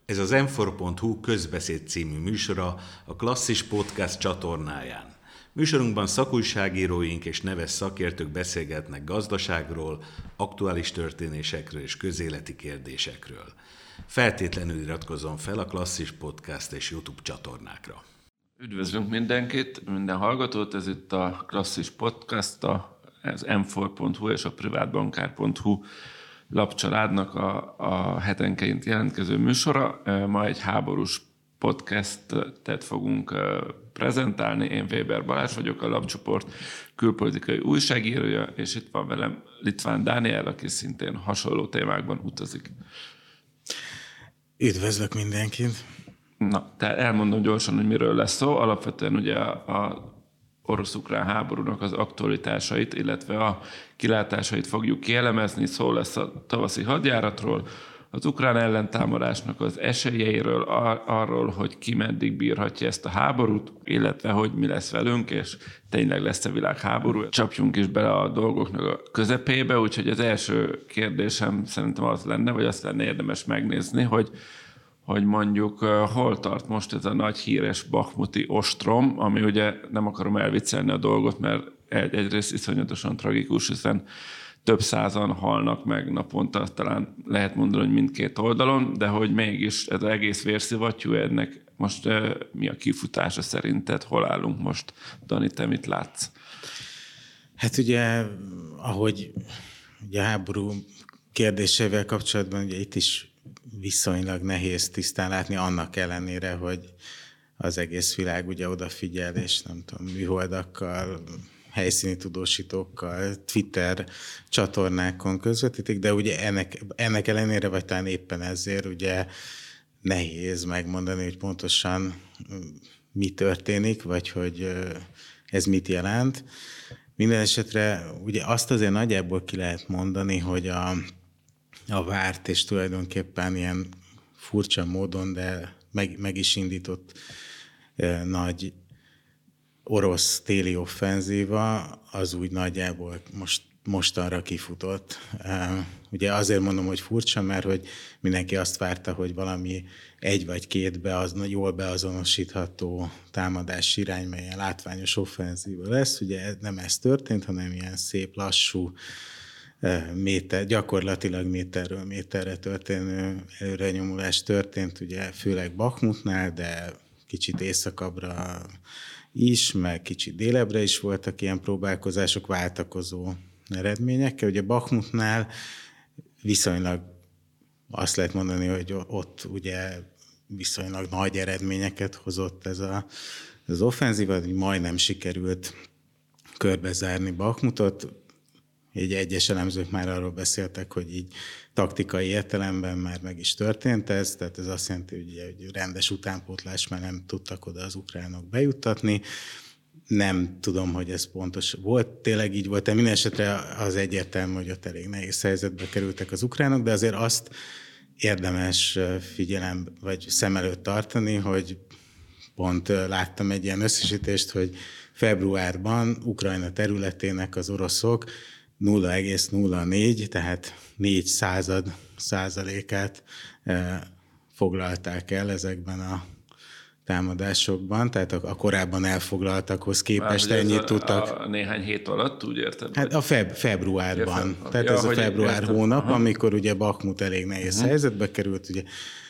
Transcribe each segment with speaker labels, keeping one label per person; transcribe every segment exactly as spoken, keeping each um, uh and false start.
Speaker 1: Ez az em négy pont hu közbeszéd című műsora a Klasszis Podcast csatornáján. Műsorunkban szakújságíróink és neves szakértők beszélgetnek gazdaságról, aktuális történésekről és közéleti kérdésekről. Feltétlenül iratkozzon fel a Klasszis Podcast és YouTube csatornákra.
Speaker 2: Üdvözlünk mindenkit, minden hallgatót, ez itt a Klasszis Podcast, az em négy pont hu és a privátbankár pont hu lapcsaládnak a, a hetenként jelentkező műsora. Ma egy háborús podcastet fogunk prezentálni. Én Weber Balázs vagyok, a lapcsoport külpolitikai újságírója, és itt van velem Litván Dániel, aki szintén hasonló témákban utazik.
Speaker 3: Üdvözlök mindenkit!
Speaker 2: Na, tehát elmondom gyorsan, hogy miről lesz szó. Alapvetően ugye a, a orosz-ukrán háborúnak az aktualitásait, illetve a kilátásait fogjuk kielemezni. Szó lesz a tavaszi hadjáratról, az ukrán ellentámadásnak az esélyeiről, ar- arról, hogy ki meddig bírhatja ezt a háborút, illetve hogy mi lesz velünk, és tényleg lesz a világháború. Csapjunk is bele a dolgoknak a közepébe, úgyhogy az első kérdésem szerintem az lenne, vagy azt lenne érdemes megnézni, hogy hogy mondjuk hol tart most ez a nagy híres bakhmuti ostrom, ami ugye nem akarom elviccelni a dolgot, mert egyrészt iszonyatosan tragikus, hiszen több százan halnak meg naponta, talán lehet mondani, hogy mindkét oldalon, de hogy mégis ez az egész vérszivattyú, ennek most mi a kifutása szerinted? Hol állunk most? Dani, te mit látsz?
Speaker 3: Hát ugye, ahogy ugye a háború kérdésével kapcsolatban, ugye itt is viszonylag nehéz tisztán látni, annak ellenére, hogy az egész világ ugye odafigyel, és nem tudom, műholdakkal, helyszíni tudósítókkal, Twitter csatornákon közvetítik, de ugye ennek, ennek ellenére, vagy talán éppen ezért ugye nehéz megmondani, hogy pontosan mi történik, vagy hogy ez mit jelent. Minden esetre ugye azt azért nagyjából ki lehet mondani, hogy a a várt, és tulajdonképpen ilyen furcsa módon, de meg, meg is indított eh, nagy orosz téli offenzíva, az úgy nagyjából most, mostanra kifutott. Eh, ugye azért mondom, hogy furcsa, mert hogy mindenki azt várta, hogy valami egy vagy két beaz, jól beazonosítható támadás irány, melyen látványos offenzíva lesz. Ugye nem ez történt, hanem ilyen szép, lassú, méter, gyakorlatilag méterről méterre történő előrenyomulás történt, ugye főleg Bakhmutnál, de kicsit északabbra is, meg kicsit délebbre is voltak ilyen próbálkozások váltakozó eredményekkel. Ugye Bakhmutnál viszonylag azt lehet mondani, hogy ott ugye viszonylag nagy eredményeket hozott ez a, az offenzíva, hogy majdnem sikerült körbezárni Bakhmutot. Így egyes elemzők már arról beszéltek, hogy így taktikai értelemben már meg is történt ez, tehát ez azt jelenti, hogy, hogy rendes utánpótlás már nem tudtak oda az ukránok bejuttatni. Nem tudom, hogy ez pontos volt, tényleg így volt, de minden esetre az egyértelmű, hogy ott elég nehéz helyzetbe kerültek az ukránok, de azért azt érdemes figyelem, vagy szem előtt tartani, hogy pont láttam egy ilyen összesítést, hogy februárban Ukrajna területének az oroszok nulla egész nulla négy, tehát négy század százalékát foglalták el ezekben a támadásokban, tehát a korábban elfoglaltakhoz képest
Speaker 2: Már,
Speaker 3: ennyit
Speaker 2: a,
Speaker 3: tudtak.
Speaker 2: A néhány hét alatt, úgy érted?
Speaker 3: Hát a feb, februárban, ja, tehát ja, ez a február értem. hónap, aha. Amikor ugye Bakhmut elég nehéz uh-huh. helyzetbe került, ugye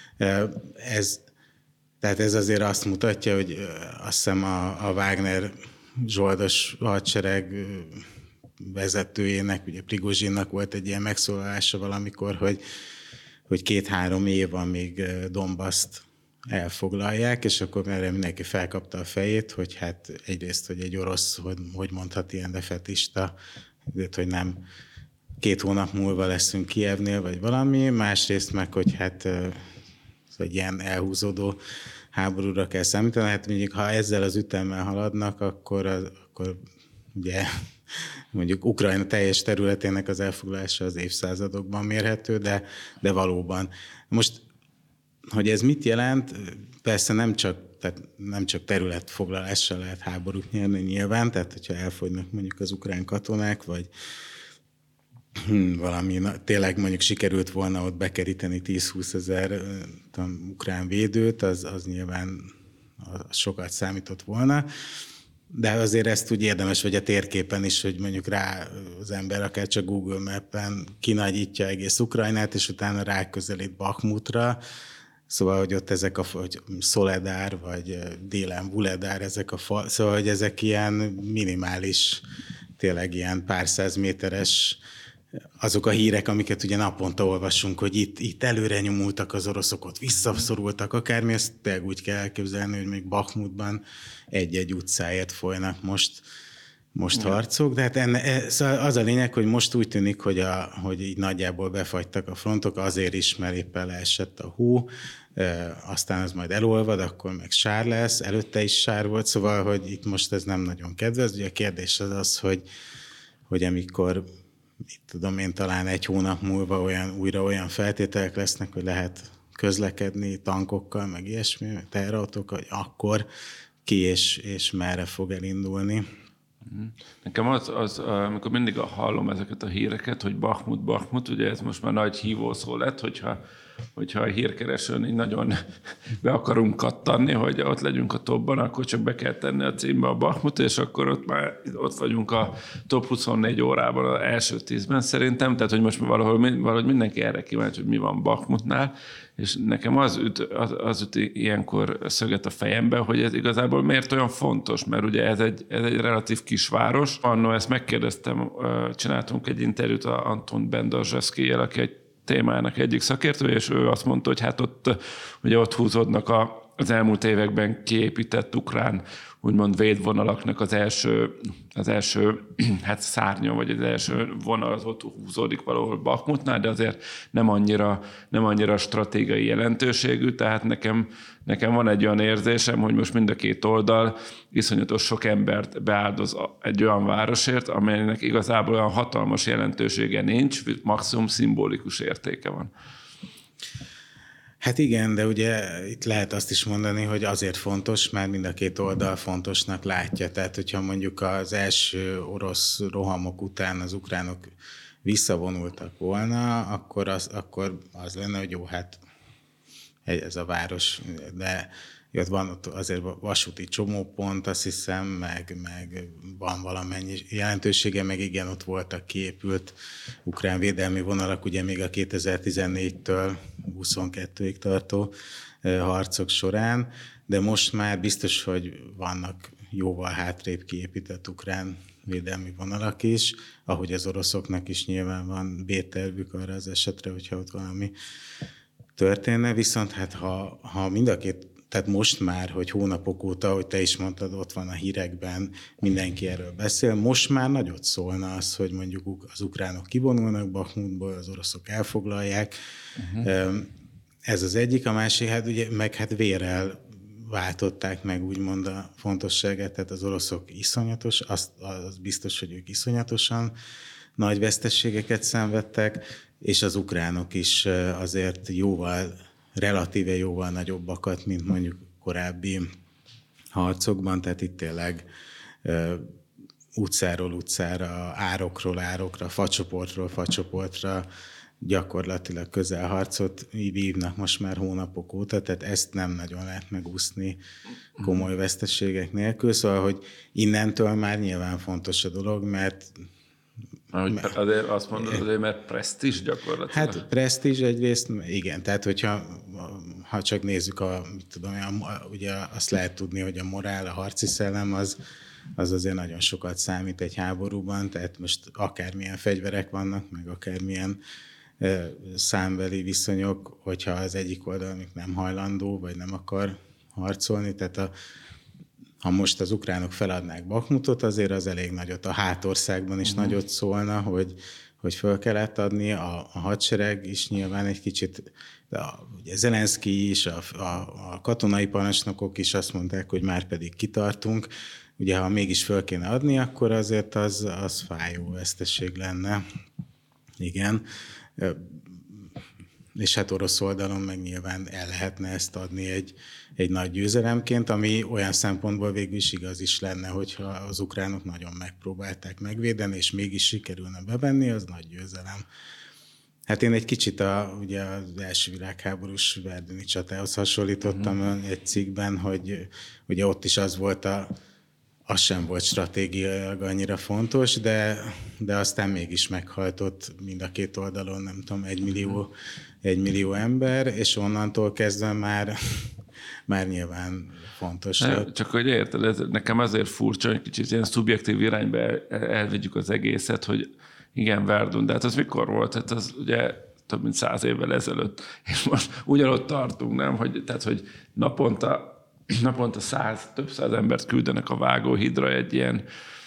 Speaker 3: ez, tehát ez azért azt mutatja, hogy azt hiszem a, a Wagner zsoldos hadsereg vezetőjének, ugye Prigozsinnak volt egy ilyen megszólalása valamikor, hogy, hogy két-három év van még Donbaszt elfoglalják, és akkor erre mindenki felkapta a fejét, hogy hát egyrészt, hogy egy orosz, hogy, hogy mondhat ilyen defetista, hogy nem két hónap múlva leszünk Kijevnél, vagy valami, másrészt meg, hogy hát egy ilyen elhúzódó háborúra kell számítani. Hát mondjuk, ha ezzel az ütemmel haladnak, akkor, akkor ugye mondjuk Ukrajna teljes területének az elfoglalása az évszázadokban mérhető, de, de valóban. Most, hogy ez mit jelent, persze nem csak, tehát nem csak területfoglalással lehet háborút nyerni nyilván, tehát hogyha elfogynak mondjuk az ukrán katonák, vagy, valami, na, tényleg mondjuk sikerült volna ott bekeríteni tíz-húsz ezer ukrán védőt, az, az nyilván az sokat számított volna. De azért ezt úgy érdemes, vagy a térképen is, hogy mondjuk rá az ember akár csak Google Mappen kinagyítja egész Ukrajnát, és utána ráközelít Bakhmutra. Szóval, hogy ott ezek a hogy Szoledár, vagy délen Vuledár, ezek a fal, szóval, hogy ezek ilyen minimális, tényleg ilyen pár száz méteres azok a hírek, amiket ugye naponta olvasunk, hogy itt, itt előre nyomultak az oroszok, ott visszaszorultak akármi, ezt tényleg úgy kell elképzelni, hogy még Bakhmutban egy-egy utcáért folynak most, most harcok, de hát enne, az a lényeg, hogy most úgy tűnik, hogy, a, hogy így nagyjából befagytak a frontok, azért is, mert éppen leesett a hó, e, aztán az majd elolvad, akkor meg sár lesz, előtte is sár volt, szóval, hogy itt most ez nem nagyon kedvez. Ugye a kérdés az az, hogy, hogy amikor itt tudom én, talán egy hónap múlva olyan, újra olyan feltételek lesznek, hogy lehet közlekedni tankokkal, meg ilyesmi, teherautókkal, hogy akkor ki és, és merre fog elindulni.
Speaker 2: Nekem az, az, amikor mindig hallom ezeket a híreket, hogy Bakhmut, Bakhmut, ugye ez most már nagy hívószó lett, hogyha, hogyha a hírkeresőn így nagyon be akarunk kattanni, hogy ott legyünk a topban, akkor csak be kell tenni a címbe a Bakhmut, és akkor ott már ott vagyunk a top huszonnégy órában az első tízben szerintem, tehát hogy most valahol, valahogy mindenki erre kíváncsi, hogy mi van Bakhmutnál, és nekem az üt, az, az üt ilyenkor szöget a fejembe, hogy ez igazából miért olyan fontos, mert ugye ez egy, ez egy relatív kisváros. Annó ezt megkérdeztem, csináltunk egy interjút a Anton Bendarzsevszkijjel, aki egy témának egyik szakértője, és ő azt mondta, hogy hát ott, ugye ott húzódnak a, az elmúlt években kiépített ukrán úgymond védvonalaknak az első, az első hát szárnya, vagy az első vonal az ott húzódik valahol Bakhmutnál, de azért nem annyira, nem annyira stratégiai jelentőségű, tehát nekem, nekem van egy olyan érzésem, hogy most mind a két oldal iszonyatos sok embert beáldoz egy olyan városért, amelynek igazából olyan hatalmas jelentősége nincs, maximum szimbolikus értéke van.
Speaker 3: Hát igen, de ugye itt lehet azt is mondani, hogy azért fontos, mert mind a két oldal fontosnak látja. Tehát, hogyha mondjuk az első orosz rohamok után az ukránok visszavonultak volna, akkor az, akkor az lenne, hogy jó, hát ez a város, de ott van ott azért vasúti csomópont, azt hiszem, meg, meg van valamennyi jelentősége, meg igen, ott voltak kiépült ukrán védelmi vonalak, ugye még a kétezer-tizennégytől huszonkettőig tartó harcok során, de most már biztos, hogy vannak jóval hátrébb kiépített ukrán védelmi vonalak is, ahogy az oroszoknak is nyilván van B-tervük arra az esetre, hogyha ott valami történne, viszont hát ha, ha mind a két, tehát most már, hogy hónapok óta, hogy te is mondtad, ott van a hírekben, mindenki erről beszél, most már nagyot szólna az, hogy mondjuk az ukránok kivonulnak Bakhmutból, az oroszok elfoglalják. Uh-huh. Ez az egyik, a másik, hát ugye, meg hát vérrel váltották meg úgymond a fontosságát, tehát az oroszok iszonyatos, az, az biztos, hogy ők iszonyatosan nagy veszteségeket szenvedtek, és az ukránok is azért jóval, relatíve jóval nagyobbakat, mint mondjuk korábbi harcokban, tehát itt tényleg utcáról utcára, árokról árokra, facsoportról facsoportra gyakorlatilag közelharcot vívnak most már hónapok óta, tehát ezt nem nagyon lehet megúszni komoly veszteségek nélkül, szóval, hogy innentől már nyilván fontos a dolog, mert
Speaker 2: Mert, azért azt mondod, azért, mert presztízs gyakorlatilag.
Speaker 3: Hát presztízs egyrészt, igen, tehát hogyha ha csak nézzük, a, mit tudom, a, ugye azt lehet tudni, hogy a morál, a harci szellem az, az azért nagyon sokat számít egy háborúban, tehát most akármilyen fegyverek vannak, meg akármilyen e, számbeli viszonyok, hogyha az egyik oldal még nem hajlandó, vagy nem akar harcolni, tehát a ha most az ukránok feladnák Bakhmutot, azért az elég nagyot, a hátországban is uh-huh. nagyot szólna, hogy, hogy föl kellett adni, a, a hadsereg is nyilván egy kicsit, a, ugye Zelenszkij is, a, a, a katonai parancsnokok is azt mondták, hogy már pedig kitartunk, ugye ha mégis föl kéne adni, akkor azért az, az fájó veszteség lenne. Igen. és hát orosz oldalon meg nyilván el lehetne ezt adni egy, egy nagy győzelemként, ami olyan szempontból végül is igaz is lenne, hogyha az ukránok nagyon megpróbálták megvédeni, és mégis sikerülne bevenni, az nagy győzelem. Hát én egy kicsit a, ugye az első világháborús verduni csatához hasonlítottam uh-huh. egy cikkben, hogy ugye ott is az volt a az sem volt stratégiailag annyira fontos, de, de aztán mégis meghajtott mind a két oldalon, nem tudom, egy millió, egy millió ember, és onnantól kezdve már, már nyilván fontos.
Speaker 2: Ne, csak hogy érted, ez nekem azért furcsa, hogy kicsit ilyen szubjektív irányba el, elvegyük az egészet, hogy igen, Verdun, de hát az mikor volt? Hát az ugye több mint száz évvel ezelőtt, és most ugyanott tartunk, nem? Hogy, tehát, hogy naponta naponta száz, több száz embert küldenek a vágóhídra egy ilyen,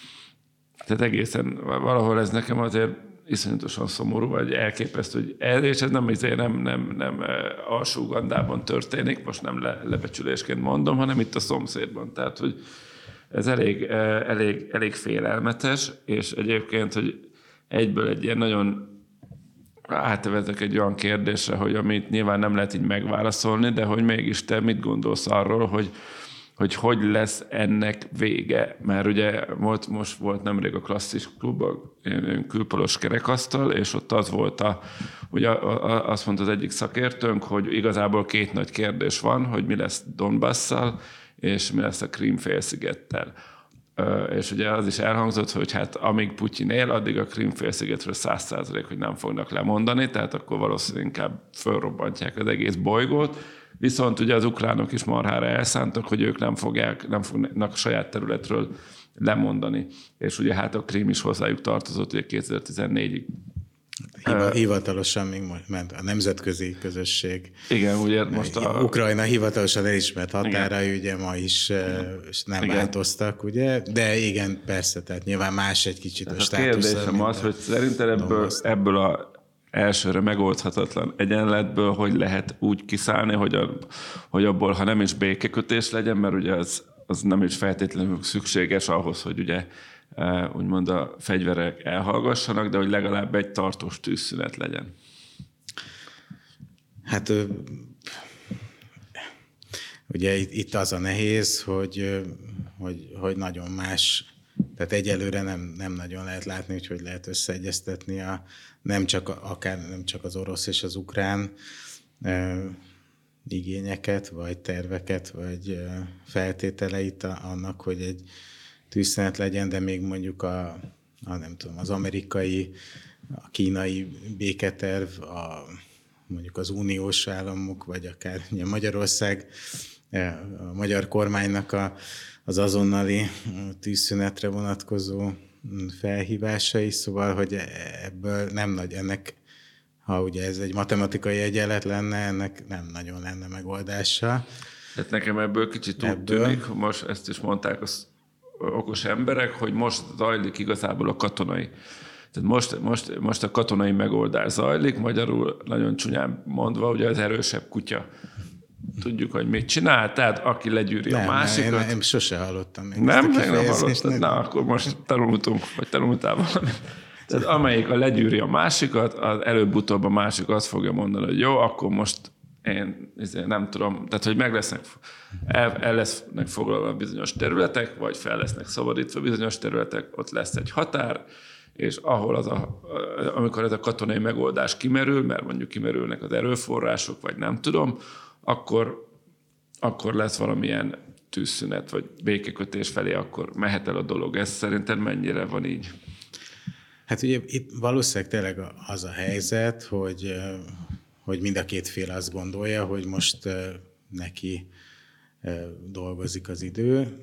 Speaker 2: tehát egészen valahol ez nekem azért iszonyatosan szomorú, vagy elképesztő, hogy ez, és ez nem, nem, nem, nem Alsó-Ugandában történik, most nem le, lebecsülésként mondom, hanem itt a szomszédban. Tehát, hogy ez elég, elég, elég félelmetes, és egyébként, hogy egyből egy ilyen nagyon átvezetek egy olyan kérdésre, hogy amit nyilván nem lehet így megválaszolni, de hogy mégis te mit gondolsz arról, hogy hogy, hogy lesz ennek vége? Mert ugye volt, most volt nemrég a klasszis klubban külpolos kerekasztal, és ott az volt a, ugye azt mondta az egyik szakértőnk, hogy igazából két nagy kérdés van, hogy mi lesz Donbasszal, és mi lesz a Krím-félszigettel. És ugye az is elhangzott, hogy hát amíg Putyin él, addig a Krím-félszigetről száz százalék, hogy nem fognak lemondani, tehát akkor valószínűleg inkább fölrobbantják az egész bolygót. Viszont ugye az ukránok is marhára elszántak, hogy ők nem fogják, nem fognak a saját területről lemondani. És ugye hát a Krím is hozzájuk tartozott ugye kétezer-tizennégyig.
Speaker 3: Hivatalosan még ment a nemzetközi közösség.
Speaker 2: Igen, ugye most a...
Speaker 3: Ukrajna hivatalosan elismert határai ugye ma is igen. nem igen. változtak, ugye? De igen, persze, tehát nyilván más egy kicsit tehát a státusz.
Speaker 2: A kérdésem az, hogy szerinted ebből, ebből a elsőre megoldhatatlan egyenletből, hogy lehet úgy kiszállni, hogy, a, hogy abból, ha nem is békekötés legyen, mert ugye az, az nem is feltétlenül szükséges ahhoz, hogy ugye úgymond a fegyverek elhallgassanak, de hogy legalább egy tartós tűzszünet legyen.
Speaker 3: Hát ugye itt az a nehéz, hogy, hogy, hogy nagyon más, tehát egyelőre nem, nem nagyon lehet látni, hogy hogy lehet összeegyeztetni a, nem csak, akár nem csak az orosz és az ukrán e, igényeket, vagy terveket, vagy e, feltételeit annak, hogy egy tűzszünet legyen, de még mondjuk a, a nem tudom, az amerikai, a kínai béketerv, a, mondjuk az uniós államok, vagy akár ugye Magyarország, a magyar kormánynak a, az azonnali tűzszünetre vonatkozó felhívásai, szóval, hogy ebből nem nagy, ennek, ha ugye ez egy matematikai egyenlet lenne, ennek nem nagyon lenne megoldása.
Speaker 2: Hát nekem ebből kicsit úgy ebből... tűnik, most ezt is mondták az okos emberek, hogy most zajlik igazából a katonai. Tehát most, most, most a katonai megoldás zajlik, magyarul nagyon csúnyán mondva, ugye az erősebb kutya. Tudjuk, hogy mit csinál, tehát aki legyűri nem, a másikat.
Speaker 3: Nem, én sose hallottam még
Speaker 2: nem, ezt a nem hallottad. Na, akkor most tanultunk, vagy tanultál valamit. Tehát amelyik a legyűri a másikat, az előbb-utóbb a másik azt fogja mondani, hogy jó, akkor most én nem tudom, tehát hogy meg lesznek, el, el lesznek foglalva bizonyos területek, vagy fel lesznek szabadítva bizonyos területek, ott lesz egy határ, és ahol az a, amikor ez a katonai megoldás kimerül, mert mondjuk kimerülnek az erőforrások, vagy nem tudom, akkor, akkor lesz valamilyen tűzszünet, vagy békekötés felé, akkor mehet el a dolog. Ez szerinted mennyire van így?
Speaker 3: Hát ugye itt valószínűleg tényleg az a helyzet, hogy, hogy mind a két fél azt gondolja, hogy most neki dolgozik az idő.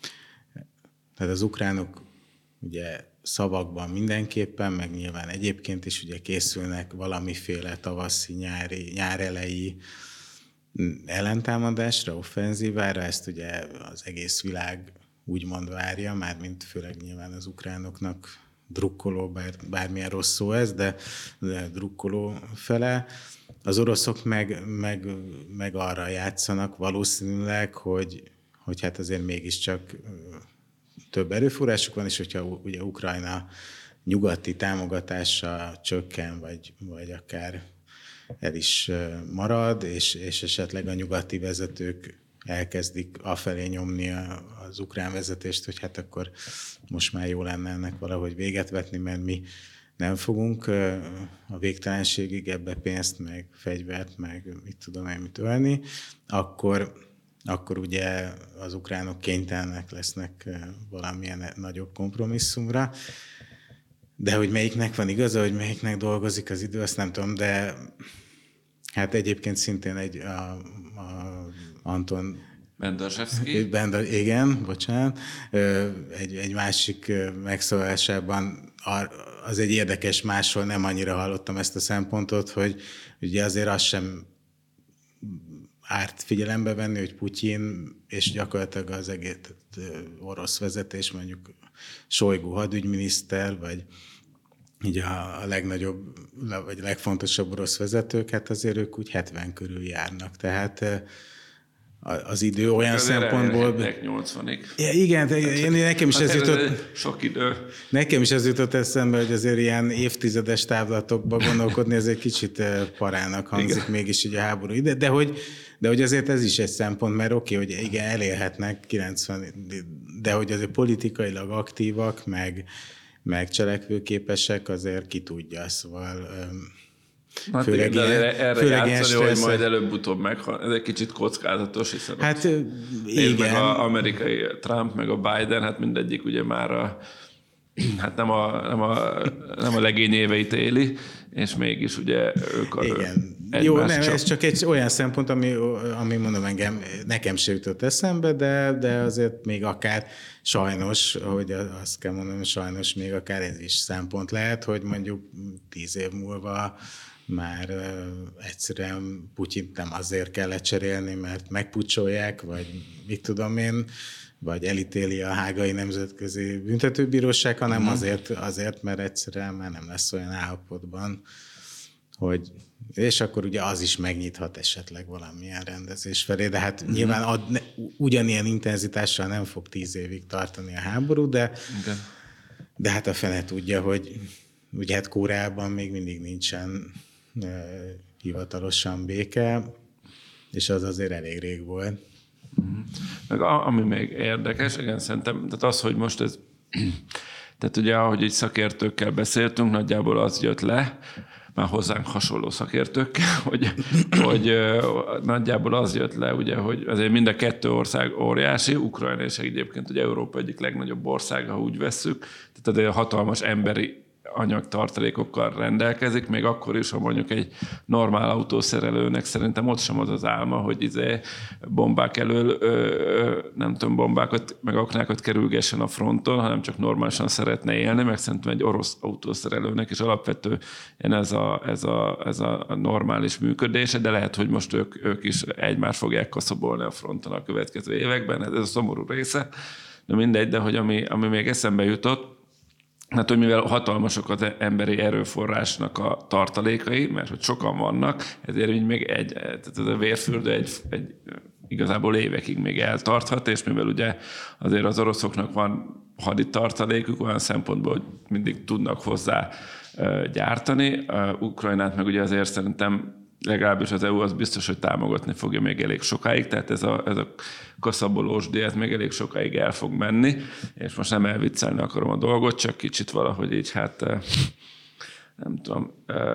Speaker 3: Tehát az ukránok ugye szavakban mindenképpen, meg nyilván egyébként is ugye készülnek valamiféle tavaszi, nyári, nyárelejé ellentámadásra, offenzívára, ezt ugye az egész világ úgymond várja, mármint főleg nyilván az ukránoknak drukkoló, bár, bármilyen rossz szó ez, de, de drukkoló fele. Az oroszok meg, meg, meg arra játszanak valószínűleg, hogy, hogy hát azért mégiscsak több erőforrásuk van, és hogyha ugye Ukrajna nyugati támogatása csökken, vagy, vagy akár el is marad, és, és esetleg a nyugati vezetők elkezdik afelé nyomni az ukrán vezetést, hogy hát akkor most már jó lenne ennek valahogy véget vetni, mert mi nem fogunk a végtelenségig ebbe pénzt, meg fegyvert, meg mit tudom én mit ölni, akkor, akkor ugye az ukránok kénytelenek lesznek valamilyen nagyobb kompromisszumra. De hogy melyiknek van igaza, hogy melyiknek dolgozik az idő, azt nem tudom, de hát egyébként szintén egy a, a Anton
Speaker 2: Bendarzsevszky.
Speaker 3: Bendar, igen, bocsánat. Egy, egy másik megszólásában az egy érdekes, máshol nem annyira hallottam ezt a szempontot, hogy ugye azért az sem árt figyelembe venni, hogy Putyin és gyakorlatilag az egész orosz vezetés, mondjuk Sojgu hadügyminiszter, vagy így a, a legnagyobb, vagy a legfontosabb orosz vezetők, hát azért ők úgy hetven körül járnak. Tehát az idő olyan
Speaker 2: azért
Speaker 3: szempontból...
Speaker 2: nyolcvanig.
Speaker 3: Ja, igen, én, nekem is ez jutott...
Speaker 2: Sok idő.
Speaker 3: Nekem is ez jutott eszembe, hogy azért ilyen évtizedes távlatokban gondolkodni, ez egy kicsit parának hangzik igen. Mégis így a háború ide, de hogy, de hogy azért ez is egy szempont, mert oké, okay, hogy igen, elérhetnek kilencven, de hogy azért politikailag aktívak, meg, meg cselekvőképesek, azért ki tudja, szóval...
Speaker 2: Hát főleg igen, ilyen, erre főleg játszani, hogy majd előbb-utóbb meg, ez egy kicsit kockázatos, hiszen
Speaker 3: hát, igen.
Speaker 2: Meg az amerikai Trump, meg a Biden, hát mindegyik ugye már a, hát nem a, nem a, nem a legény éveit éli, és mégis ugye ők a
Speaker 3: igen. Jó, nem, csak... ez csak egy olyan szempont, ami, ami mondom engem, nekem se jutott eszembe, de, de azért még akár sajnos, hogy azt kell mondanom, sajnos még akár ez is szempont lehet, hogy mondjuk tíz év múlva már uh, egyszerűen Putyint nem azért kell lecserélni, mert megpucsolják, vagy mit tudom én, vagy elítéli a Hágai Nemzetközi Büntetőbíróság, hanem uh-huh. azért, azért, mert egyszerűen már nem lesz olyan állapotban, hogy és akkor ugye az is megnyithat esetleg valamilyen rendezés felé, de hát uh-huh. nyilván ad, ne, ugyanilyen intenzitással nem fog tíz évig tartani a háború, de, okay. de hát a fene tudja, hogy ugye hát Koreában még mindig nincsen hivatalosan béke, és az azért elég rég volt.
Speaker 2: Meg ami még érdekes, igen, szerintem, tehát az, hogy most ez, tehát ugye, ahogy egy szakértőkkel beszéltünk, nagyjából az jött le, már hozzánk hasonló szakértőkkel, hogy, hogy nagyjából az jött le, ugye, hogy azért mind a kettő ország óriási, Ukrajna és egyébként ugye Európa egyik legnagyobb ország, ha úgy vesszük, tehát azért hatalmas emberi anyagtartalékokkal rendelkezik, még akkor is, ha mondjuk egy normál autószerelőnek szerintem ott sem az az álma, hogy izé bombák elől, ö, ö, nem tudom, bombákat, meg aknákat kerülgessen a fronton, hanem csak normálisan szeretne élni, meg szerintem egy orosz autószerelőnek is alapvetően ez a, ez a, ez a normális működése, de lehet, hogy most ők, ők is egymást fogják kaszabolni a fronton a következő években, ez a szomorú része, de mindegy, de hogy ami, ami még eszembe jutott, hát, hogy mivel hatalmasok az emberi erőforrásnak a tartalékai, mert hogy sokan vannak, ezért így még egy, tehát ez a vérfürdő egy, egy igazából évekig még eltarthat, és mivel ugye azért az oroszoknak van haditartalékuk olyan szempontból, hogy mindig tudnak hozzá gyártani. Ukrajnát meg ugye azért szerintem legalábbis az é u az biztos, hogy támogatni fogja még elég sokáig, tehát ez a, ez a kaszabolós díj, ez még elég sokáig el fog menni, és most nem elviccelni akarom a dolgot, csak kicsit valahogy így, hát nem tudom,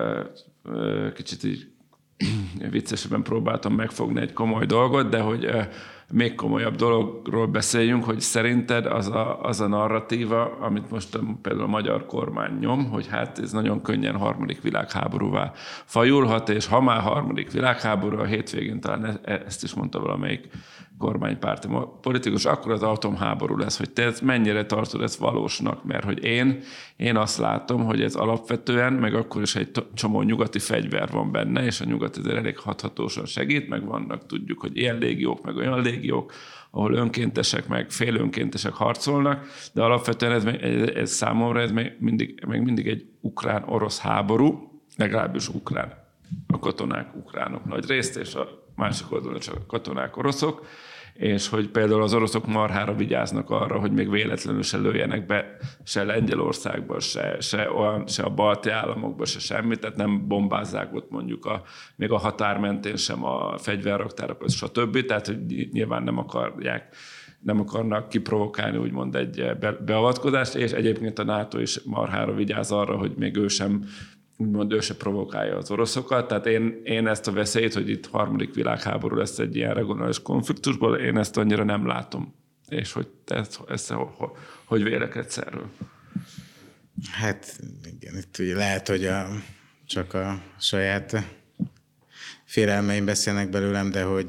Speaker 2: kicsit így viccesebben próbáltam megfogni egy komoly dolgot, de hogy még komolyabb dologról beszéljünk, hogy szerinted az a, az a narratíva, amit most például a magyar kormány nyom, hogy hát ez nagyon könnyen harmadik világháborúvá fajulhat, és ha már harmadik világháború, a hétvégén talán ezt is mondta valamelyik kormánypárti politikus, akkor az atomháború lesz, hogy te ezt mennyire tartod ezt valósnak, mert hogy én, én azt látom, hogy ez alapvetően, meg akkor is egy csomó nyugati fegyver van benne, és a nyugat ezért elég hathatósan segít, meg vannak, tudjuk, hogy ilyen légiók, meg olyan légiók, ahol önkéntesek, meg félönkéntesek harcolnak, de alapvetően ez, ez, ez számomra ez még mindig, még mindig egy ukrán-orosz háború, legalábbis ukrán. A katonák ukránok nagy részt, és a másik oldalon csak a katonák oroszok, és hogy például az oroszok marhára vigyáznak arra, hogy még véletlenül se lőjenek be se Lengyelországba, se, se, olyan, se a balti államokba, se semmit, tehát nem bombázzák ott mondjuk a, még a határ mentén sem a fegyverraktárakat, stb. Tehát, hogy nyilván nem akarják nem akarnak kiprovokálni úgymond egy beavatkozást, és egyébként a NATO is marhára vigyáz arra, hogy még ő sem úgymond ő se provokálja az oroszokat. Tehát én, én ezt a veszélyt, hogy itt harmadik világháború lesz egy ilyen regionális konfliktusból, én ezt annyira nem látom. És hogy te ezt, ezt, hogy, hogy vélekedsz erről?
Speaker 3: Hát igen, itt ugye lehet, hogy a, csak a saját félelmeim beszélnek belőlem, de hogy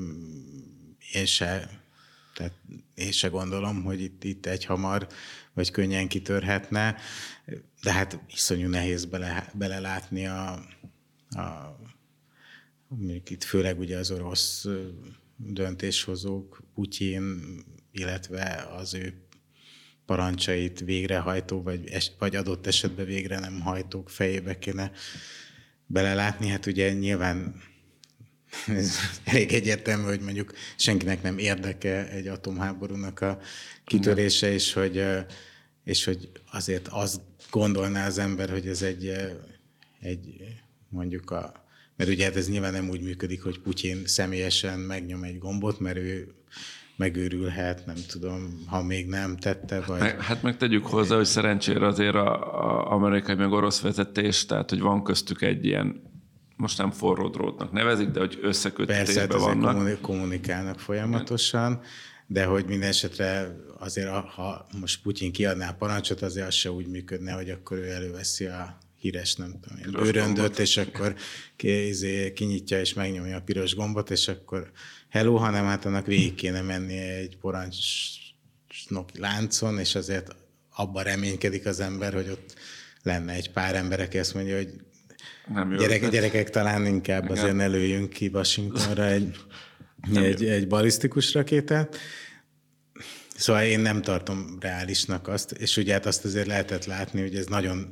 Speaker 3: én se, tehát én se gondolom, hogy itt, itt egyhamar vagy könnyen kitörhetne, de hát iszonyú nehéz bele, belelátni a, a mondjuk itt főleg ugye az orosz döntéshozók, Putyin, illetve az ő parancsait végrehajtó, vagy, es, vagy adott esetben végre nem hajtók fejébe kéne belelátni. Hát ugye nyilván ez elég egyértelmű, hogy mondjuk senkinek nem érdeke egy atomháborúnak a kitörése, és hogy, és hogy azért azt gondolná az ember, hogy ez egy, egy mondjuk a... Mert ugye ez nyilván nem úgy működik, hogy Putyin személyesen megnyom egy gombot, mert ő megőrülhet, nem tudom, ha még nem tette, vagy...
Speaker 2: Hát meg, hát meg tegyük hozzá, hogy szerencsére azért az amerikai meg orosz vezetés, tehát hogy van köztük egy ilyen, most nem forró drótnak nevezik, de hogy összeköttetésben
Speaker 3: persze,
Speaker 2: vannak.
Speaker 3: Persze, kommunikálnak folyamatosan, de hogy minden esetre azért, ha most Putyin kiadná a parancsot, azért az se úgy működne, hogy akkor ő előveszi a híres, nem tudom én, bőröndöt, és akkor kinyitja és megnyomja a piros gombot, és akkor hello, hanem hát annak végig kéne mennie egy parancsnoki láncon, és azért abban reménykedik az ember, hogy ott lenne egy pár ember, aki azt mondja, hogy gyerek, gyerekek, talán inkább igen. Azért ne lőjünk ki Washingtonra egy, egy, egy balisztikus rakétát. Szóval én nem tartom reálisnak azt, és ugye hát azt azért lehetett látni, hogy ez nagyon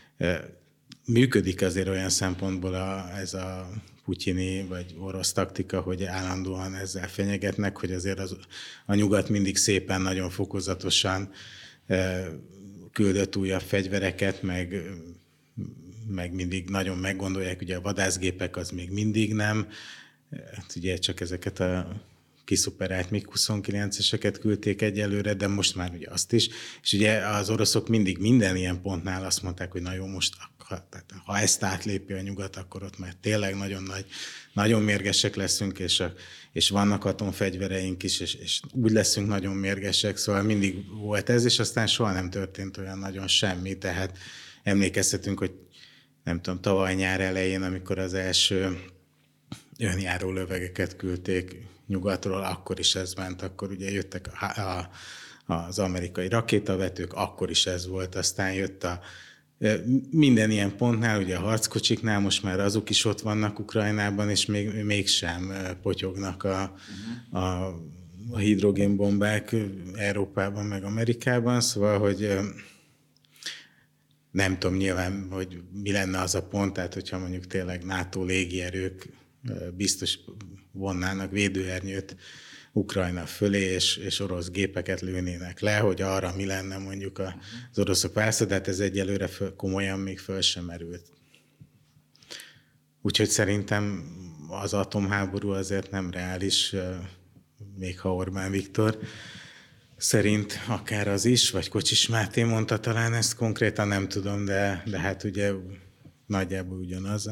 Speaker 3: működik azért olyan szempontból a, ez a putyini vagy orosz taktika, hogy állandóan ezzel fenyegetnek, hogy azért az, a nyugat mindig szépen, nagyon fokozatosan küldött újabb fegyvereket, meg, meg mindig nagyon meggondolják, ugye a vadászgépek az még mindig nem, hát ugye csak ezeket a kiszuperált mig huszonkilenceseket küldték egyelőre, de most már ugye azt is. És ugye az oroszok mindig minden ilyen pontnál azt mondták, hogy na jó, most ha, ha ezt átlépi a nyugat, akkor ott már tényleg nagyon nagy, nagyon mérgesek leszünk, és, a, és vannak atomfegyvereink is, és, és úgy leszünk nagyon mérgesek, szóval mindig volt ez, és aztán soha nem történt olyan nagyon semmi, tehát emlékezhetünk, hogy nem tudom, tavaly nyár elején, amikor az első önjáró lövegeket küldték nyugatról, akkor is ez ment, akkor ugye jöttek a, a, az amerikai rakétavetők, akkor is ez volt, aztán jött a minden ilyen pontnál, ugye a harckocsiknál most már azok is ott vannak Ukrajnában, és még, mégsem potyognak a, a, a hidrogénbombák Európában, meg Amerikában, szóval, hogy nem tudom nyilván, hogy mi lenne az a pont, tehát hogyha mondjuk tényleg NATO légierők biztos vonnának védőernyőt Ukrajna fölé, és, és orosz gépeket lőnének le, hogy arra mi lenne mondjuk az oroszok válasza, de hát ez egyelőre föl, komolyan még föl sem merült. Úgyhogy szerintem az atomháború azért nem reális, még ha Orbán Viktor szerint akár az is, vagy Kocsis Máté mondta talán ezt konkrétan, nem tudom, de, de hát ugye nagyjából ugyanaz.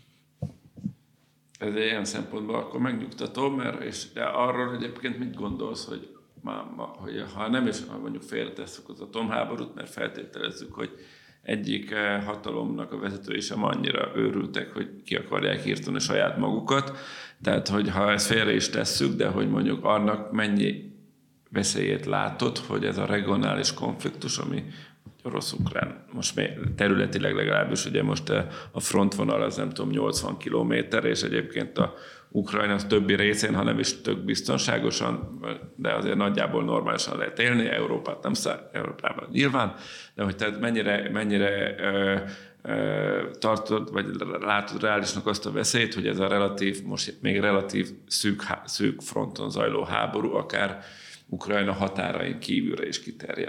Speaker 2: Ez ilyen szempontból akkor megnyugtató, mert és de arról egyébként mit gondolsz, hogy, ma, ma, hogy ha nem is ha mondjuk félretesszük az atomháborút, mert feltételezzük, hogy egyik hatalomnak a vezetői sem annyira őrültek, hogy ki akarják írtani saját magukat. Tehát, hogy ha ezt félre is tesszük, de hogy mondjuk annak mennyi veszélyét látod, hogy ez a regionális konfliktus, ami orosz-ukrán, most területileg legalábbis, ugye most a frontvonal az nem tudom nyolcvan kilométer, és egyébként a Ukrajna többi részén, ha nem is tök biztonságosan, de azért nagyjából normálisan lehet élni, Európát nem száll, Európában nyilván, de hogy tehát mennyire, mennyire ö, tartod, vagy látod reálisnak azt a veszélyt, hogy ez a relatív, most még relatív szűk, szűk fronton zajló háború akár Ukrajna határain kívülre is kiterjed?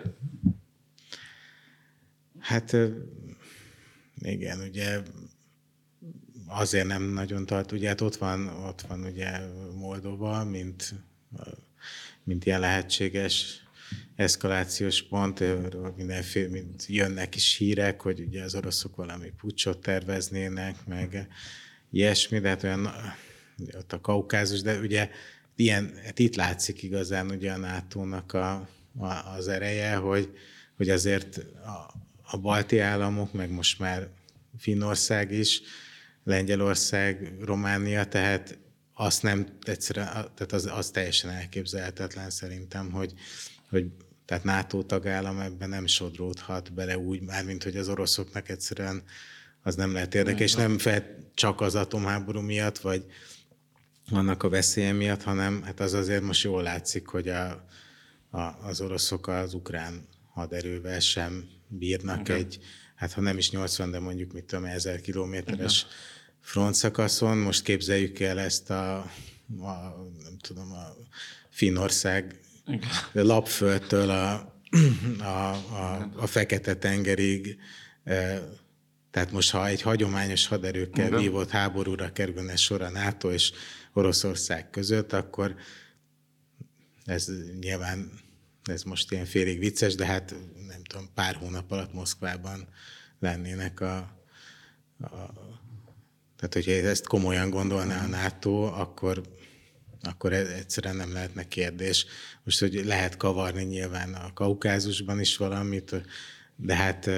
Speaker 3: Hát igen, ugye azért nem nagyon tart, ugye hát ott van, ott van ugye Moldova, mint, mint ilyen lehetséges eszkalációs pont, mindenféle, mint jönnek is hírek, hogy ugye az oroszok valami puccsot terveznének, meg ilyesmi, de hát olyan ott a Kaukázus, de ugye ilyen, hát itt látszik igazán ugye a nátónak a, a, az ereje, hogy, hogy azért a, a balti államok, meg most már Finnország is, Lengyelország, Románia, tehát azt nem egyszerűen, tehát az, az teljesen elképzelhetetlen szerintem, hogy, hogy tehát NATO tagállam ebben nem sodródhat bele úgy, mármint hogy az oroszoknak egyszerűen az nem lehet érdekes, és nem fel csak az atomháború miatt, vagy annak a veszélye miatt, hanem hát az azért most jól látszik, hogy a, a, az oroszok az ukrán haderővel sem bírnak okay. egy, hát ha nem is nyolcvan, de mondjuk mit tudom, ezer kilométeres okay. frontszakaszon. Most képzeljük el ezt a, a nem tudom, a Finnország okay. lapföldtől a, a, a, a Fekete-tengerig. Tehát most, ha egy hagyományos haderőkkel okay. vívott háborúra kerülne sor a NATO és Oroszország között, akkor ez nyilván, ez most ilyen félig vicces, de hát nem tudom, pár hónap alatt Moszkvában lennének a, a tehát, hogyha ezt komolyan gondolná a NATO, akkor, akkor egyszerűen nem lehetne kérdés. Most, hogy lehet kavarni nyilván a Kaukázusban is valamit, de hát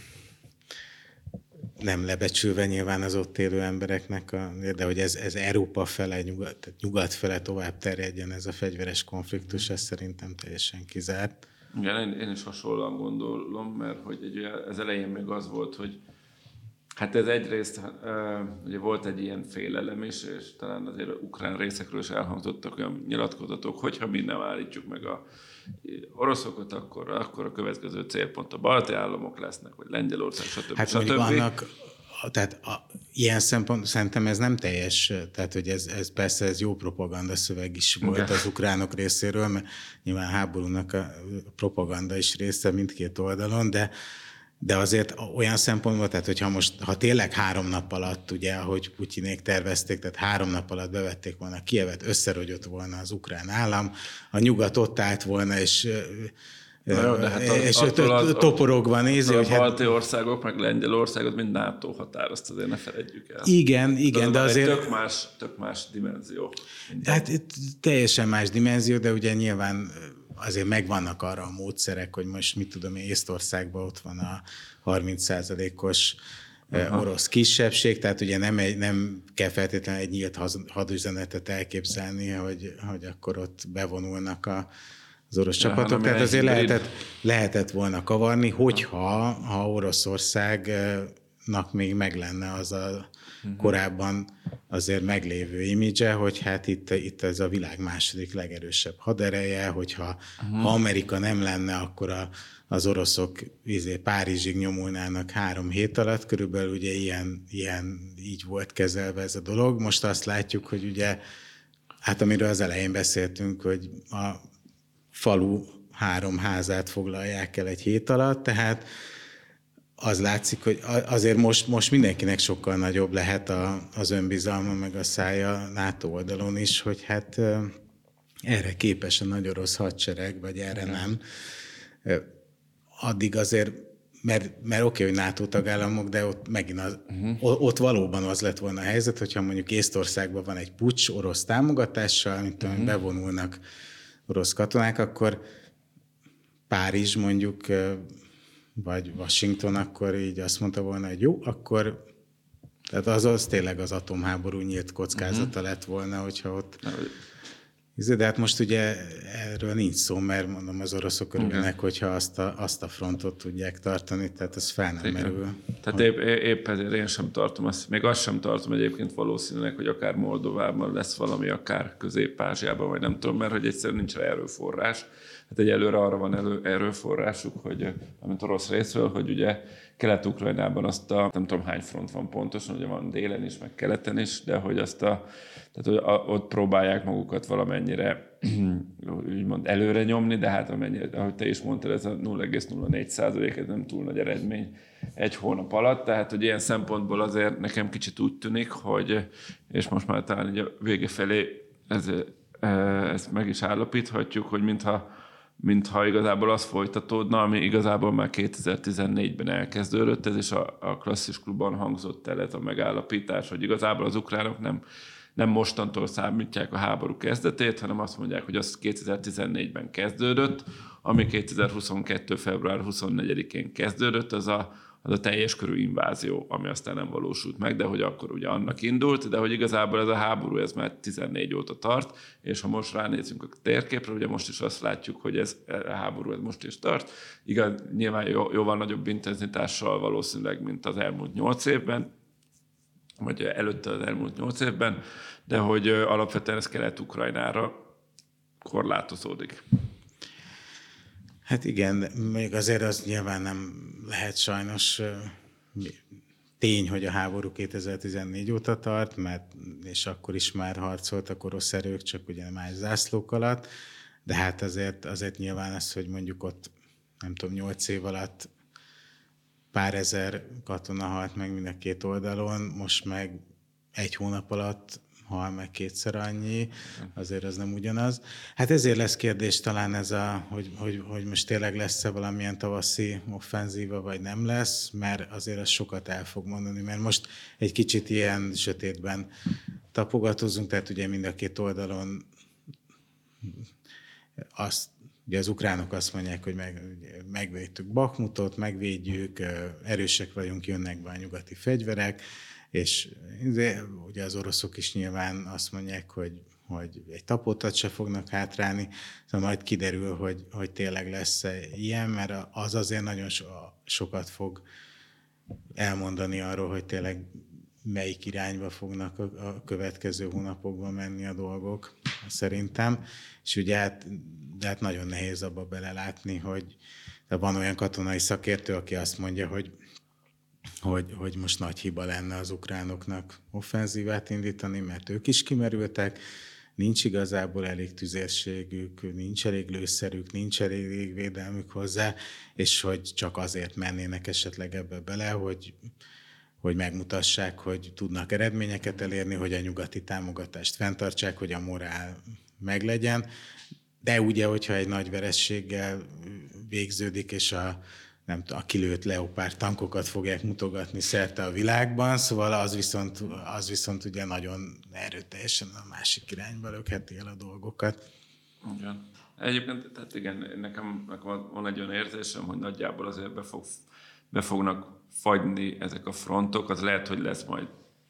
Speaker 3: nem lebecsülve nyilván az ott élő embereknek, a, de hogy ez, ez Európa fele, nyugat, tehát nyugat fele tovább terjedjen ez a fegyveres konfliktus, ez szerintem teljesen kizárt.
Speaker 2: Igen, én, én is hasonlóan gondolom, mert hogy egy, az elején még az volt, hogy hát ez egyrészt, ugye volt egy ilyen félelem is, és talán azért ukrán részekről is elhangzottak olyan nyilatkozatok, hogyha mi nem állítjuk meg a oroszokat, akkor, akkor a következő célpont a balti államok lesznek, vagy Lengyelország, stb.
Speaker 3: Hát
Speaker 2: stb.
Speaker 3: Vannak, tehát a, ilyen szempont, szerintem ez nem teljes, tehát hogy ez, ez persze ez jó propaganda szöveg is volt okay. az ukránok részéről, mert nyilván háborúnak a propaganda is része mindkét oldalon, de De azért olyan szempontból, tehát hogyha most, ha tényleg három nap alatt, ugye, ahogy Putyinék tervezték, tehát három nap alatt bevették volna Kijevet, összerogyott volna az ukrán állam, a nyugat ott állt volna, és, jó, de hát és az, az, toporogva nézi,
Speaker 2: hogy... A balti hát, országok, meg Lengyelországot mind NATO határ, azt azért ne feledjük el.
Speaker 3: Igen, igen, de, de azért...
Speaker 2: Tök más, tök más dimenzió.
Speaker 3: Hát itt teljesen más dimenzió, de ugye nyilván azért megvannak arra a módszerek, hogy most mit tudom én, Észtországban ott van a harminc százalékos Aha. orosz kisebbség, tehát ugye nem, egy, nem kell feltétlenül egy nyílt hadüzenetet elképzelni, hogy, hogy akkor ott bevonulnak a, az orosz ja, csapatok, tehát azért lehetett, lehetett volna kavarni, hogyha ha Oroszországnak még meg lenne az a korábban azért meglévő imidzse, hogy hát itt, itt ez a világ második legerősebb hadereje, hogyha uh-huh. ha Amerika nem lenne, akkor a, az oroszok izé, Párizsig nyomulnának három hét alatt, körülbelül ugye ilyen, ilyen így volt kezelve ez a dolog. Most azt látjuk, hogy ugye, hát amiről az elején beszéltünk, hogy a falu három házát foglalják el egy hét alatt, tehát az látszik, hogy azért most, most mindenkinek sokkal nagyobb lehet a, az önbizalma, meg a szája NATO oldalon is, hogy hát erre képes a nagy orosz hadsereg, vagy erre nem. Addig azért, mert, mert oké, hogy NATO tagállamok, de ott megint az, uh-huh. ott valóban az lett volna a helyzet, hogyha mondjuk Észtországban van egy puccs orosz támogatással, mint uh-huh. bevonulnak orosz katonák, akkor Párizs mondjuk vagy Washington akkor így azt mondta volna, hogy jó, akkor tehát az, az tényleg az atomháború nyílt kockázata uh-huh. lett volna, hogyha ott... De hát most ugye erről nincs szó, mert mondom, az oroszok örülnek, okay. hogyha azt a, azt a frontot tudják tartani, tehát ez fel nem merül.
Speaker 2: Tehát épp, épp ezért én sem tartom, azt, még azt sem tartom egyébként valószínűleg, hogy akár Moldovában lesz valami, akár Közép-Ázsiában, vagy nem tudom, mert hogy egyszerűen nincs rá erőforrás. hát egyelőre arra van elő, erőforrásuk, hogy amit orosz részről, hogy ugye Kelet-Ukrajnában azt a, nem tudom hány front van pontosan, ugye van délen is, meg keleten is, de hogy azt a, tehát hogy a, ott próbálják magukat valamennyire úgymond előre nyomni, de hát amennyire, ahogy te is mondtad, ez a nulla egész nulla négy százalék, ez nem túl nagy eredmény egy hónap alatt, tehát hogy ilyen szempontból azért nekem kicsit úgy tűnik, hogy, és most már talán így a vége felé ez, ezt meg is állapíthatjuk, hogy mintha mintha igazából az folytatódna, ami igazából már kétezer-tizennégyben elkezdődött, ez is a, a klasszis klubban hangzott el ez a megállapítás, hogy igazából az ukránok nem, nem mostantól számítják a háború kezdetét, hanem azt mondják, hogy az kétezer-tizennégyben kezdődött, ami kétezer-huszonkettő február huszonnegyedikén kezdődött, az a az a teljes körű invázió, ami aztán nem valósult meg, de hogy akkor ugye annak indult, de hogy igazából ez a háború ez már tizennégy óta tart, és ha most ránézünk a térképre, ugye most is azt látjuk, hogy ez a háború ez most is tart. Igaz, nyilván jó, jóval nagyobb intenzitással valószínűleg, mint az elmúlt nyolc évben, vagy előtte az elmúlt nyolc évben, de hogy alapvetően ez Kelet-Ukrajnára korlátozódik.
Speaker 3: Hát igen, még azért az nyilván nem lehet sajnos tény, hogy a háború kétezer-tizennégy óta tart, mert és akkor is már harcoltak orosz erők, csak ugye más zászlók alatt, de hát azért, azért nyilván az, hogy mondjuk ott nem tudom, nyolc év alatt pár ezer katona halt meg mind a két oldalon, most meg egy hónap alatt hal meg kétszer annyi, azért az nem ugyanaz. Hát ezért lesz kérdés talán ez a, hogy, hogy, hogy most tényleg lesz-e valamilyen tavaszi offenzíva, vagy nem lesz, mert azért az sokat el fog mondani, mert most egy kicsit ilyen sötétben tapogatózunk, tehát ugye mind a két oldalon azt, ugye az ukránok azt mondják, hogy meg, megvédtük Bakhmutot, megvédjük, erősek vagyunk, jönnek be a nyugati fegyverek, és ugye az oroszok is nyilván azt mondják, hogy, hogy egy tapótat se fognak hátrálni, szóval majd kiderül, hogy, hogy tényleg lesz ilyen, mert az azért nagyon so, sokat fog elmondani arról, hogy tényleg melyik irányba fognak a, a következő hónapokban menni a dolgok, szerintem. És ugye hát, de hát nagyon nehéz abba belelátni, hogy de van olyan katonai szakértő, aki azt mondja, hogy Hogy, hogy most nagy hiba lenne az ukránoknak offenzívát indítani, mert ők is kimerültek, nincs igazából elég tüzérségük, nincs elég lőszerük, nincs elég védelmük hozzá, és hogy csak azért mennének esetleg ebbe bele, hogy, hogy megmutassák, hogy tudnak eredményeket elérni, hogy a nyugati támogatást fenntartsák, hogy a morál meglegyen. De ugye, hogyha egy nagy verességgel végződik, és a nem tudom, a kilőtt leopárd tankokat fogják mutogatni szerte a világban, szóval az viszont, az viszont ugye nagyon erőteljesen a másik irányba lökheti el a dolgokat.
Speaker 2: Igen. Egyébként, tehát igen, nekem, nekem van egy olyan érzésem, hogy nagyjából azért be, fog, be fognak fagyni ezek a frontok, az lehet, hogy lesz majd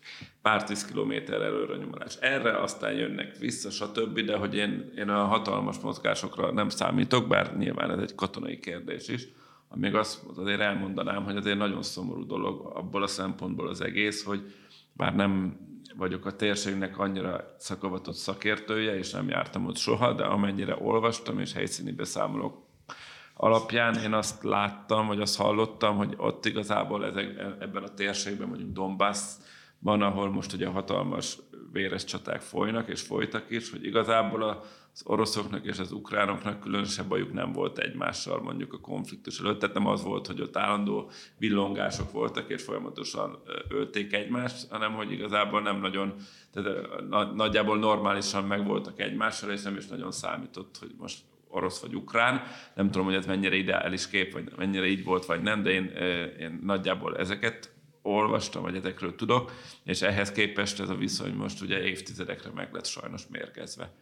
Speaker 2: pár tíz kilométer előre nyomulás. Erre aztán jönnek vissza, stb., de hogy én, én a hatalmas mozgásokra nem számítok, bár nyilván ez egy katonai kérdés is. Még azt azért elmondanám, hogy azért nagyon szomorú dolog abból a szempontból az egész, hogy bár nem vagyok a térségnek annyira szakavatott szakértője, és nem jártam ott soha, de amennyire olvastam és helyszíni beszámolók alapján én azt láttam, vagy azt hallottam, hogy ott igazából ezek, ebben a térségben, mondjuk Donbassban, ahol most ugye hatalmas véres csaták folynak, és folytak is, hogy igazából a az oroszoknak és az ukránoknak különösebb bajuk nem volt egymással mondjuk a konfliktus előtt. Tehát nem az volt, hogy ott állandó villongások voltak, és folyamatosan ölték egymást, hanem hogy igazából nem nagyon, tehát nagyjából normálisan megvoltak egymással, és nem is nagyon számított, hogy most orosz vagy ukrán. Nem tudom, hogy ez mennyire ideális kép, vagy mennyire így volt, vagy nem, de én, én nagyjából ezeket olvastam, vagy ezekről tudok, és ehhez képest ez a viszony most ugye évtizedekre meg lett sajnos mérgezve.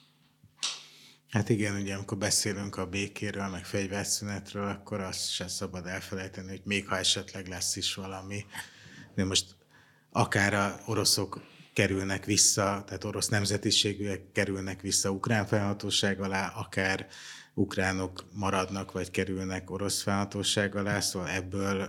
Speaker 3: Hát igen, ugye amikor beszélünk a békéről, meg fegyverszünetről, akkor azt se szabad elfelejteni, hogy még ha esetleg lesz is valami, de most akár a oroszok kerülnek vissza, tehát orosz nemzetiségűek kerülnek vissza ukrán fennhatóság alá, akár ukránok maradnak, vagy kerülnek orosz fennhatóság alá, szóval ebből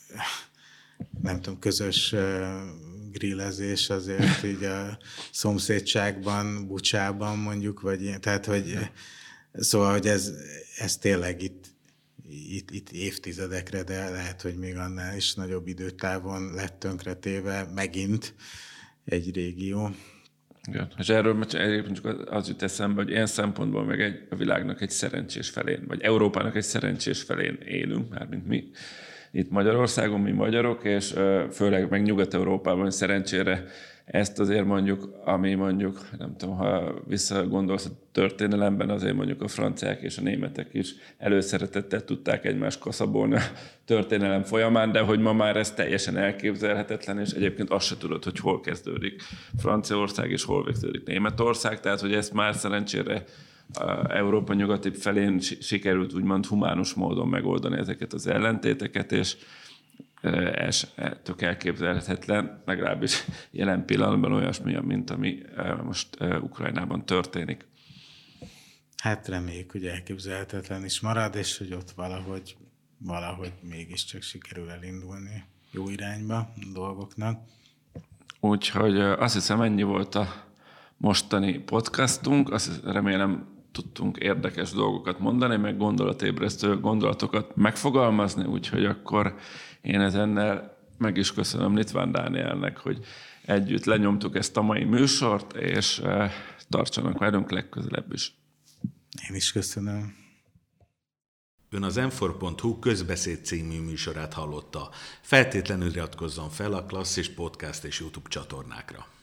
Speaker 3: nem tudom, közös grillezés azért így a szomszédságban, Bucsában mondjuk, vagy ilyen, tehát hogy Szóval, hogy ez, ez tényleg itt, itt, itt évtizedekre, de lehet, hogy még annál is nagyobb időtávon lett tönkretéve megint egy régió.
Speaker 2: Igen. És erről egyébként csak az jut eszembe, hogy ilyen szempontból meg egy, a világnak egy szerencsés felén, vagy Európának egy szerencsés felén élünk, mármint mi itt Magyarországon, mi magyarok, és főleg meg Nyugat-Európában szerencsére ezt azért mondjuk, ami mondjuk, nem tudom, ha visszagondolsz a történelemben, azért mondjuk a franciák és a németek is előszeretettel tudták egymást kaszabolni a történelem folyamán, de hogy ma már ez teljesen elképzelhetetlen, és egyébként azt se tudod, hogy hol kezdődik Franciaország és hol végződik Németország, tehát hogy ezt már szerencsére Európa nyugati felén sikerült úgymond humánus módon megoldani ezeket az ellentéteket, és ez tök elképzelhetetlen, legalábbis jelen pillanatban olyasmi, mint ami most Ukrajnában történik.
Speaker 3: Hát reméljük, hogy elképzelhetetlen is marad, és hogy ott valahogy, valahogy mégiscsak sikerül elindulni jó irányba a dolgoknak.
Speaker 2: Úgyhogy azt hiszem, ennyi volt a mostani podcastunk. Azt remélem, tudtunk érdekes dolgokat mondani, meg gondolatébresztő gondolatokat megfogalmazni, úgyhogy akkor én ezennel meg is köszönöm Litván Dánielnek, hogy együtt lenyomtuk ezt a mai műsort, és tartsanak velünk legközelebb is.
Speaker 3: Én is köszönöm.
Speaker 1: Ön az em négy pont hu Közbeszéd című műsorát hallotta. Feltétlenül iratkozzon fel a Klasszis Podcast és YouTube csatornákra.